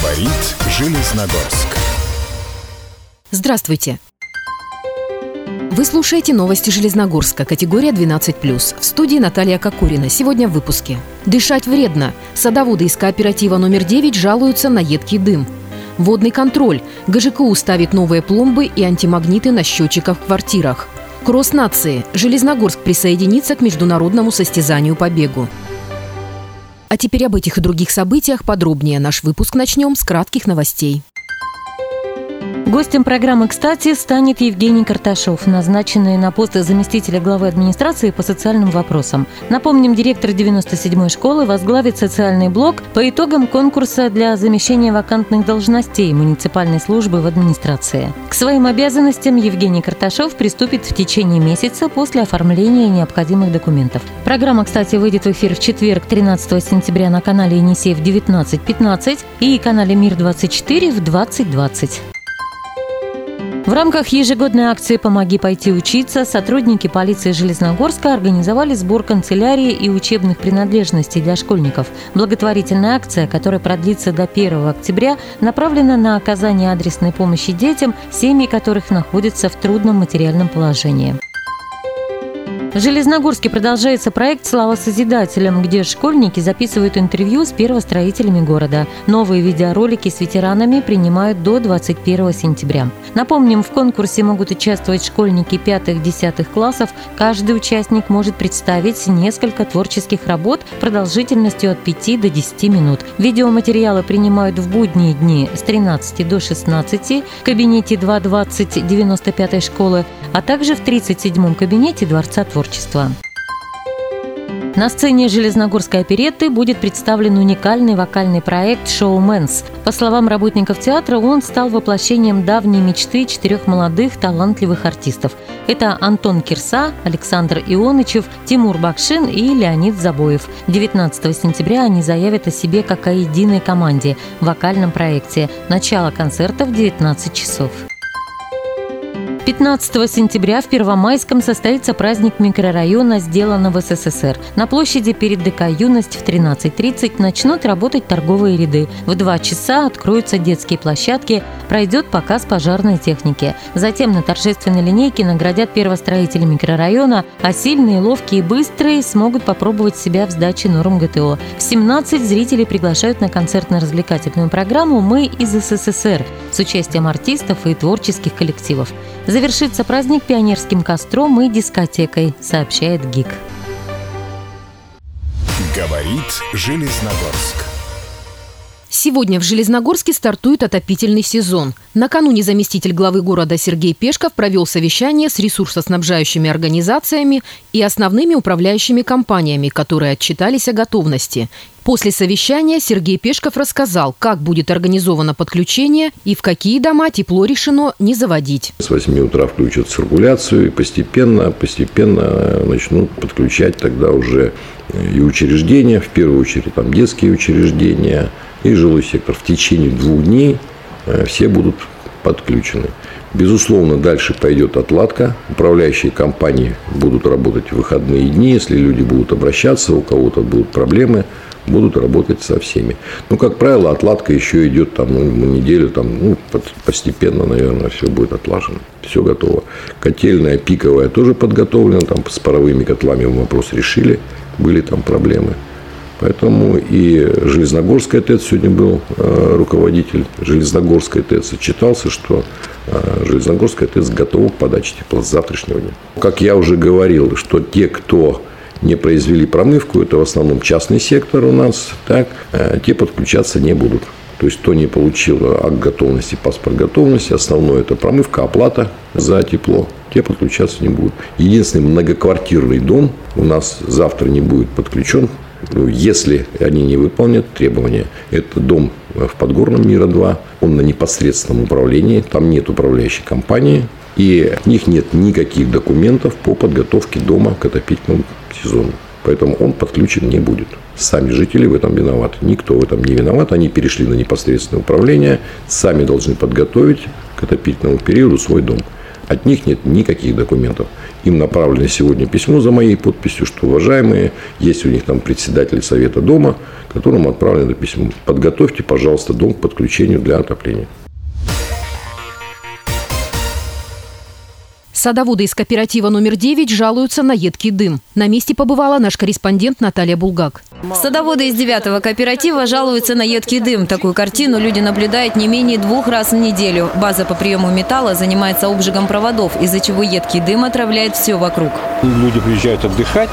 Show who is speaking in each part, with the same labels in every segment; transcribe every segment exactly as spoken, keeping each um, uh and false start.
Speaker 1: Говорит Железногорск.
Speaker 2: Здравствуйте! Вы слушаете новости Железногорска, категория двенадцать плюс. В студии Наталья Кокорина. Сегодня в выпуске. Дышать вредно. Садоводы из кооператива номер девять жалуются на едкий дым. Водный контроль. ГЖКУ ставит новые пломбы и антимагниты на счетчиках в квартирах. Кросс нации. Железногорск присоединится к международному состязанию по бегу. А теперь об этих и других событиях подробнее. Наш выпуск начнем с кратких новостей.
Speaker 3: Гостем программы, кстати, станет Евгений Карташов, назначенный на пост заместителя главы администрации по социальным вопросам. Напомним, директор девяносто седьмой школы возглавит социальный блок по итогам конкурса для замещения вакантных должностей муниципальной службы в администрации. К своим обязанностям Евгений Карташов приступит в течение месяца после оформления необходимых документов. Программа, кстати, выйдет в эфир в четверг, тринадцатого сентября на канале Енисей в девятнадцать пятнадцать и канале Мир двадцать четыре в двадцать двадцать. В рамках ежегодной акции «Помоги пойти учиться» сотрудники полиции Железногорска организовали сбор канцелярии и учебных принадлежностей для школьников. Благотворительная акция, которая продлится до первого октября, направлена на оказание адресной помощи детям, семьи которых находятся в трудном материальном положении. В Железногорске продолжается проект «Слава Созидателям», где школьники записывают интервью с первостроителями города. Новые видеоролики с ветеранами принимают до двадцать первого сентября. Напомним, в конкурсе могут участвовать школьники пятых-десятых классов. Каждый участник может представить несколько творческих работ продолжительностью от пяти до десяти минут. Видеоматериалы принимают в будние дни с тринадцати до шестнадцати в кабинете два двадцать девяносто пятой школы, а также в тридцать седьмом кабинете Дворца творчества. На сцене Железногорской оперетты будет представлен уникальный вокальный проект «Шоуменс». По словам работников театра, он стал воплощением давней мечты четырех молодых талантливых артистов. Это Антон Кирса, Александр Ионычев, Тимур Бакшин и Леонид Забоев. девятнадцатого сентября они заявят о себе как о единой команде в вокальном проекте. Начало концерта в девятнадцать часов. пятнадцатого сентября в Первомайском состоится праздник микрорайона «Сделано в СССР». На площади перед ДК «Юность» в тринадцать тридцать начнут работать торговые ряды. В два часа откроются детские площадки, пройдет показ пожарной техники. Затем на торжественной линейке наградят первостроителей микрорайона, а сильные, ловкие и быстрые смогут попробовать себя в сдаче норм ГТО. В семнадцать зрителей приглашают на концертно-развлекательную программу «Мы из СССР» с участием артистов и творческих коллективов. Завершится праздник пионерским костром и дискотекой, сообщает ГИК.
Speaker 1: Говорит Железногорск.
Speaker 2: Сегодня в Железногорске стартует отопительный сезон. Накануне заместитель главы города Сергей Пешков провел совещание с ресурсоснабжающими организациями и основными управляющими компаниями, которые отчитались о готовности. После совещания Сергей Пешков рассказал, как будет организовано подключение и в какие дома тепло решено не заводить.
Speaker 4: С восьми утра включат циркуляцию и постепенно, постепенно начнут подключать тогда уже и учреждения, в первую очередь там детские учреждения и жилой сектор. В течение двух дней все будут подключены. Безусловно, дальше пойдет отладка. Управляющие компании будут работать в выходные дни. Если люди будут обращаться, у кого-то будут проблемы, будут работать со всеми. Ну, как правило, отладка еще идет там, ну, неделю, там, ну, постепенно, наверное, все будет отлажено. Все готово. Котельная пиковая тоже подготовлена. Там с паровыми котлами вопрос решили. Были там проблемы. Поэтому и Железногорская ТЭЦ сегодня был э, руководитель Железногорской ТЭЦ. Отчитался, что э, Железногорская ТЭЦ готова к подаче тепла с завтрашнего дня. Как я уже говорил, что те, кто не произвели промывку, это в основном частный сектор у нас, так, э, те подключаться не будут. То есть, кто не получил акт готовности, паспорт готовности, основное это промывка, оплата за тепло, те подключаться не будут. Единственный многоквартирный дом у нас завтра не будет подключен, если они не выполнят требования. Это дом в Подгорном Мира два, он на непосредственном управлении, там нет управляющей компании, и у них нет никаких документов по подготовке дома к отопительному сезону. Поэтому он подключен не будет. Сами жители в этом виноваты. Никто в этом не виноват. Они перешли на непосредственное управление, сами должны подготовить к отопительному периоду свой дом. От них нет никаких документов. Им направлено сегодня письмо за моей подписью, что, уважаемые, есть у них там председатель совета дома, которому отправлено письмо. Подготовьте, пожалуйста, дом к подключению для отопления.
Speaker 2: Садоводы из кооператива номер девять жалуются на едкий дым. На месте побывала наш корреспондент Наталья Булгак.
Speaker 5: Садоводы из девятого кооператива жалуются на едкий дым. Такую картину люди наблюдают не менее двух раз в неделю. База по приему металла занимается обжигом проводов, из-за чего едкий дым отравляет все вокруг.
Speaker 6: Люди приезжают отдыхать,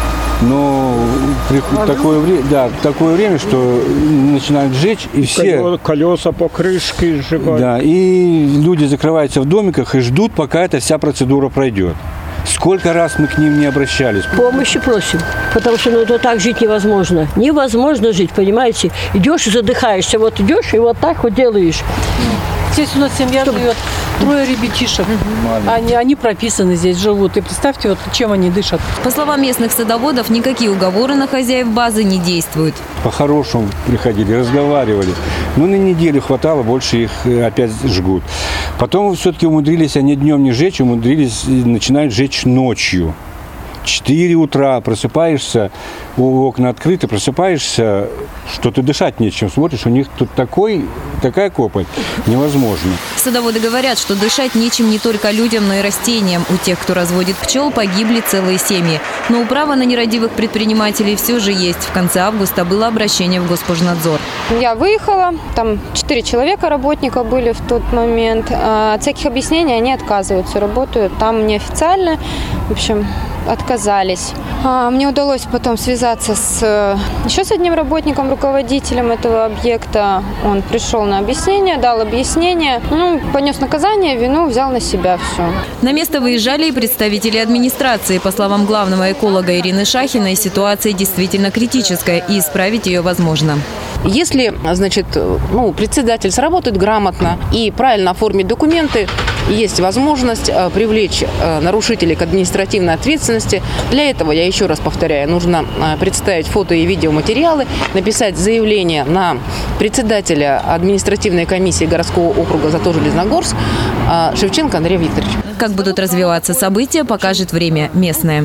Speaker 6: но приходит такое, вре- да, такое время, что начинают жечь, и все...
Speaker 7: Колеса по крышке сжигают.
Speaker 6: Да, и люди закрываются в домиках и ждут, пока эта вся процедура пройдет. Сколько раз мы к ним не обращались.
Speaker 8: Помощи просим, потому что ну, это так жить невозможно. Невозможно жить, понимаете? Идешь и задыхаешься, вот идешь и вот так вот делаешь.
Speaker 9: Здесь у нас семья живет, трое ребятишек. Они, они прописаны здесь, живут. И представьте, вот чем они дышат.
Speaker 5: По словам местных садоводов, никакие уговоры на хозяев базы не действуют.
Speaker 6: По-хорошему приходили, разговаривали. Но на неделю хватало, больше их опять жгут. Потом все-таки умудрились они днем не жечь, умудрились начинать жечь ночью. четыре утра просыпаешься, окна открыты, просыпаешься, что ты дышать нечем. Смотришь, у них тут такой, такая копоть, невозможно.
Speaker 5: Садоводы говорят, что дышать нечем не только людям, но и растениям. У тех, кто разводит пчел, погибли целые семьи. Но управа на нерадивых предпринимателей все же есть. В конце августа было обращение в Госпожнадзор.
Speaker 10: Я выехала, там четыре человека, работника были в тот момент. От всяких объяснений они отказываются, работают там неофициально. В общем, отказались. Мне удалось потом связаться с еще с одним работником, руководителем этого объекта. Он пришел на объяснение, дал объяснение, ну, понес наказание, вину взял на себя все.
Speaker 5: На место выезжали и представители администрации. По словам главного эколога Ирины Шахиной, ситуация действительно критическая, и исправить ее возможно.
Speaker 11: Если, значит, ну, председатель сработает грамотно и правильно оформит документы, есть возможность привлечь нарушителей к административной ответственности. Для этого, я еще раз повторяю, нужно представить фото и видеоматериалы, написать заявление на председателя административной комиссии городского округа «Зато Железногорск» Шевченко Андрея Викторовича.
Speaker 5: Как будут развиваться события, покажет время местное.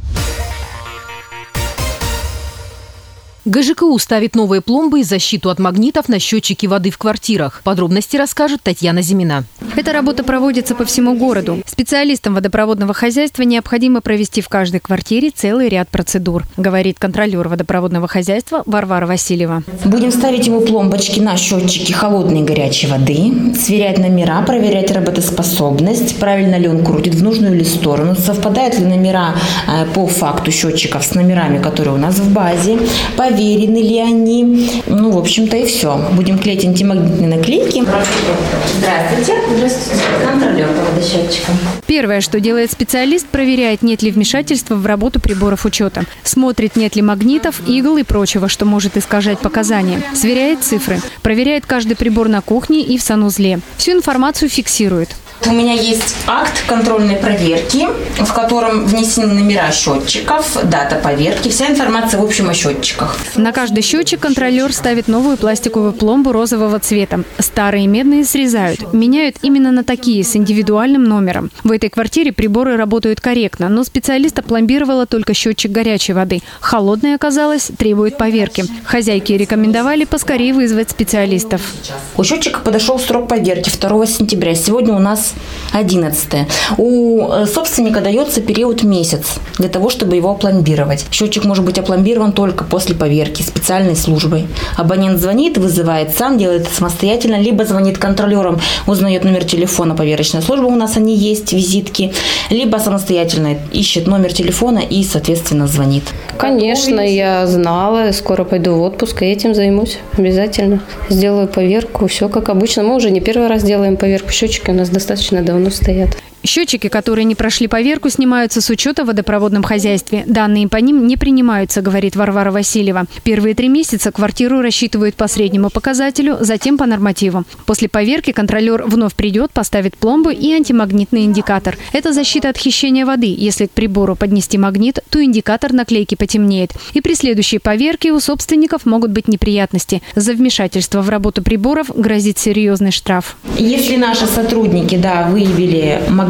Speaker 2: ГЖКУ ставит новые пломбы и защиту от магнитов на счетчики воды в квартирах. Подробности расскажет Татьяна Зимина.
Speaker 12: Эта работа проводится по всему городу. Специалистам водопроводного хозяйства необходимо провести в каждой квартире целый ряд процедур, говорит контролер водопроводного хозяйства Варвара Васильева.
Speaker 13: Будем ставить ему пломбочки на счетчики холодной и горячей воды, сверять номера, проверять работоспособность, правильно ли он крутит, в нужную ли сторону, совпадают ли номера по факту счетчиков с номерами, которые у нас в базе, проверены ли они. Ну, в общем-то, и все. Будем клеить антимагнитные наклейки.
Speaker 14: Здравствуйте. Здравствуйте. Контролер по водосчетчикам.
Speaker 12: Первое, что делает специалист, проверяет, нет ли вмешательства в работу приборов учета. Смотрит, нет ли магнитов, игл и прочего, что может искажать показания. Сверяет цифры. Проверяет каждый прибор на кухне и в санузле. Всю информацию фиксирует.
Speaker 13: У меня есть акт контрольной проверки, в котором внесены номера счетчиков, дата поверки, вся информация в общем о счетчиках.
Speaker 12: На каждый счетчик контролер ставит новую пластиковую пломбу розового цвета. Старые медные срезают. Меняют именно на такие с индивидуальным номером. В этой квартире приборы работают корректно, но специалист опломбировала только счетчик горячей воды. Холодная, оказалось, требует поверки. Хозяйки рекомендовали поскорее вызвать специалистов.
Speaker 13: У счетчика подошел срок поверки второго сентября. Сегодня у нас одиннадцатое. У собственника дается период месяц для того, чтобы его опломбировать. Счетчик может быть опломбирован только после поверки специальной службой. Абонент звонит, вызывает сам, делает это самостоятельно, либо звонит контролерам, узнает номер телефона поверочной службы, у нас они есть, визитки, либо самостоятельно ищет номер телефона и, соответственно, звонит.
Speaker 15: Конечно, я знала, скоро пойду в отпуск и этим займусь обязательно. Сделаю поверку, все как обычно. Мы уже не первый раз делаем поверку. Счетчики у нас достаточно давно стоят.
Speaker 12: Счетчики, которые не прошли поверку, снимаются с учета в водопроводном хозяйстве. Данные по ним не принимаются, говорит Варвара Васильева. Первые три месяца квартиру рассчитывают по среднему показателю, затем по нормативу. После поверки контролер вновь придет, поставит пломбу и антимагнитный индикатор. Это защита от хищения воды. Если к прибору поднести магнит, то индикатор наклейки потемнеет. И при следующей поверке у собственников могут быть неприятности. За вмешательство в работу приборов грозит серьезный штраф.
Speaker 13: Если наши сотрудники, да, выявили магнит,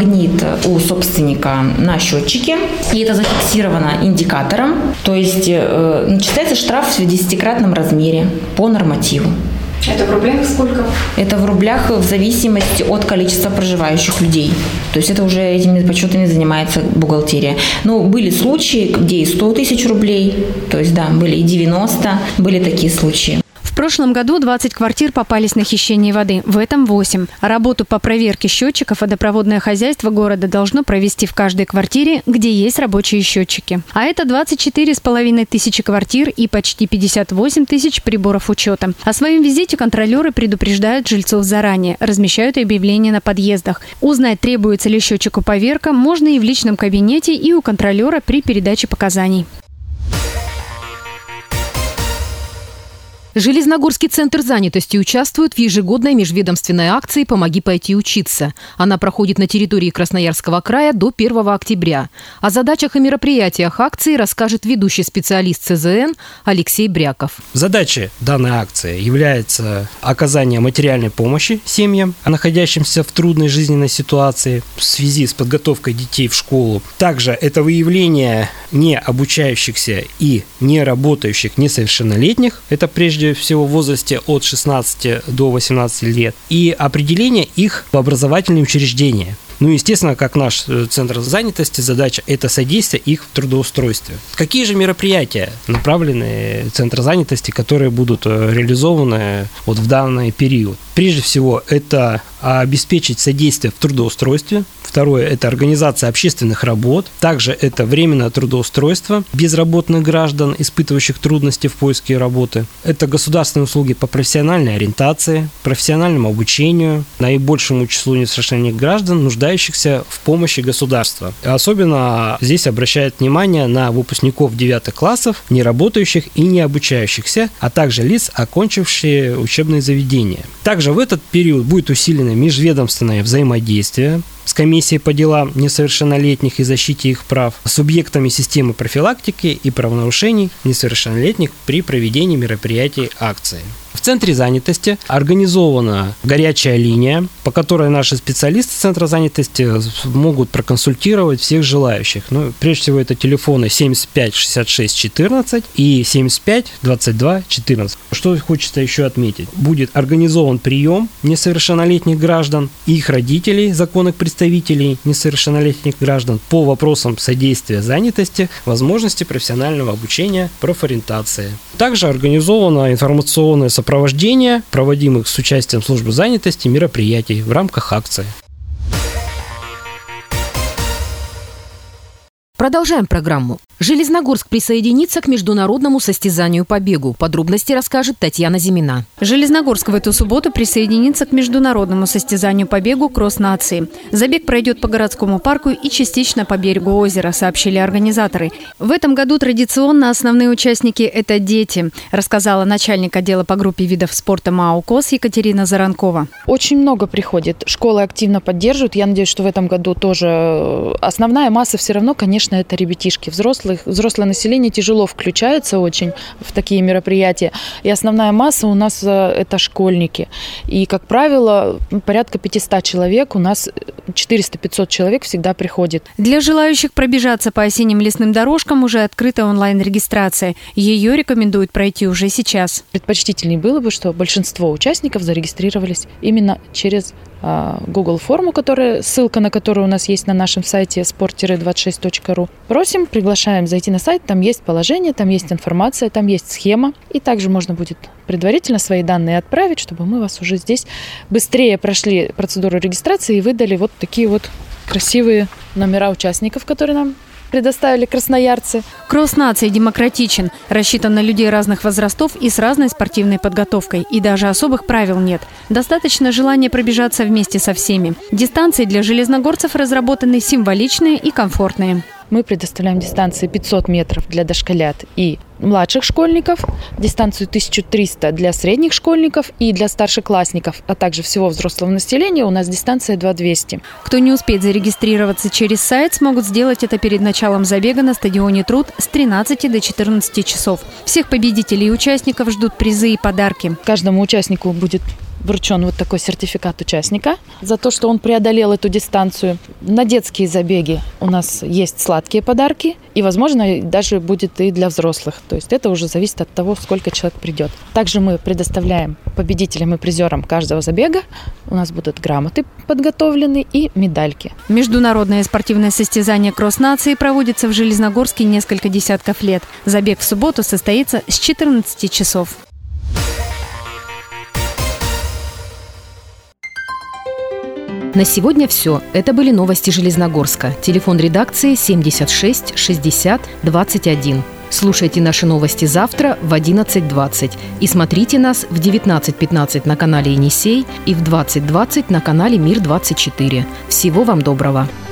Speaker 13: магнит у собственника на счетчике, и это зафиксировано индикатором, то есть э, начисляется штраф в десятикратном размере по нормативу.
Speaker 14: Это в рублях сколько?
Speaker 13: Это в рублях в зависимости от количества проживающих людей. То есть это уже этими подсчетами занимается бухгалтерия. Но были случаи, где и сто тысяч рублей, то есть да, были и девяносто, были такие случаи.
Speaker 12: В прошлом году двадцать квартир попались на хищение воды, в этом восемь. Работу по проверке счетчиков водопроводное хозяйство города должно провести в каждой квартире, где есть рабочие счетчики. А это двадцать четыре с половиной тысячи квартир и почти пятьдесят восемь тысяч приборов учета. О своем визите контролеры предупреждают жильцов заранее, размещают объявления на подъездах. Узнать, требуется ли счетчику поверка, можно и в личном кабинете, и у контролера при передаче показаний.
Speaker 2: Железногорский центр занятости участвует в ежегодной межведомственной акции «Помоги пойти учиться». Она проходит на территории Красноярского края до первого октября. О задачах и мероприятиях акции расскажет ведущий специалист цэ зэ эн Алексей Бряков.
Speaker 16: Задачей данной акции является оказание материальной помощи семьям, находящимся в трудной жизненной ситуации в связи с подготовкой детей в школу. Также это выявление не обучающихся и не работающих несовершеннолетних, это прежде всего в возрасте от шестнадцати до восемнадцати лет, и определение их в образовательные учреждения. Ну, естественно, как наш центр занятости, задача – это содействие их в трудоустройстве. Какие же мероприятия направлены в центр занятости, которые будут реализованы вот в данный период? Прежде всего, это обеспечить содействие в трудоустройстве. Второе – это организация общественных работ. Также это временное трудоустройство безработных граждан, испытывающих трудности в поиске работы. Это государственные услуги по профессиональной ориентации, профессиональному обучению, наибольшему числу несовершеннолетних граждан, нуждающихся в помощи государства. Особенно здесь обращают внимание на выпускников девятых классов, не работающих и не обучающихся, а также лиц, окончившие учебные заведения. Также в этот период будет усилено межведомственное взаимодействие с комиссией по делам несовершеннолетних и защите их прав, с субъектами системы профилактики и правонарушений несовершеннолетних при проведении мероприятий акции. В центре занятости организована горячая линия, по которой наши специалисты центра занятости могут проконсультировать всех желающих. Ну, прежде всего, это телефоны семьдесят пять шестьдесят шесть четырнадцать и семьдесят пять двадцать два четырнадцать. Что хочется еще отметить? Будет организован прием несовершеннолетних граждан и их родителей, законных представителей несовершеннолетних граждан по вопросам содействия занятости, возможности профессионального обучения, профориентации. Также организовано информационное сопровождение проводимых с участием службы занятости мероприятий в рамках акции.
Speaker 2: Продолжаем программу. Железногорск присоединится к международному состязанию по бегу. Подробности расскажет Татьяна Зимина.
Speaker 12: Железногорск в эту субботу присоединится к международному состязанию по бегу «Кросс нации». Забег пройдет по городскому парку и частично по берегу озера, сообщили организаторы. В этом году традиционно основные участники – это дети, рассказала начальник отдела по группе видов спорта МАО КОС Екатерина Заранкова.
Speaker 17: Очень много приходит. Школы активно поддерживают. Я надеюсь, что в этом году тоже основная масса все равно, конечно, это ребятишки. Взрослых, взрослое население тяжело включается очень в такие мероприятия. И основная масса у нас это школьники. И, как правило, порядка пятьсот человек. У нас четыреста-пятьсот человек всегда приходит.
Speaker 12: Для желающих пробежаться по осенним лесным дорожкам уже открыта онлайн-регистрация. Ее рекомендуют пройти уже сейчас.
Speaker 17: Предпочтительнее было бы, что большинство участников зарегистрировались именно через Google форму, которая, ссылка на которую у нас есть на нашем сайте спорт двадцать шесть точка ру. Просим, приглашаем зайти на сайт, там есть положение, там есть информация, там есть схема. И также можно будет предварительно свои данные отправить, чтобы мы вас уже здесь быстрее прошли процедуру регистрации и выдали вот такие вот красивые номера участников, которые нам предоставили красноярцы.
Speaker 12: Кросс нации демократичен, рассчитан на людей разных возрастов и с разной спортивной подготовкой. И даже особых правил нет. Достаточно желания пробежаться вместе со всеми. Дистанции для железногорцев разработаны символичные и комфортные.
Speaker 17: Мы предоставляем дистанции пятьсот метров для дошколят и младших школьников, дистанцию тысяча триста для средних школьников и для старшеклассников, а также всего взрослого населения у нас дистанция два тысячи двести.
Speaker 12: Кто не успеет зарегистрироваться через сайт, смогут сделать это перед началом забега на стадионе «Труд» с тринадцати до четырнадцати часов. Всех победителей и участников ждут призы и подарки.
Speaker 17: Каждому участнику будет вручен вот такой сертификат участника за то, что он преодолел эту дистанцию. На детские забеги у нас есть сладкие подарки, и, возможно, даже будет и для взрослых. То есть это уже зависит от того, сколько человек придет. Также мы предоставляем победителям и призерам каждого забега. У нас будут грамоты подготовлены и медальки.
Speaker 12: Международное спортивное состязание «Кросс нации» проводится в Железногорске несколько десятков лет. Забег в субботу состоится с четырнадцати часов.
Speaker 2: На сегодня все. Это были новости Железногорска. Телефон редакции семьдесят шесть шестьдесят двадцать один. Слушайте наши новости завтра в одиннадцать двадцать. И смотрите нас в девятнадцать пятнадцать на канале «Енисей» и в двадцать двадцать на канале «Мир двадцать четыре». Всего вам доброго!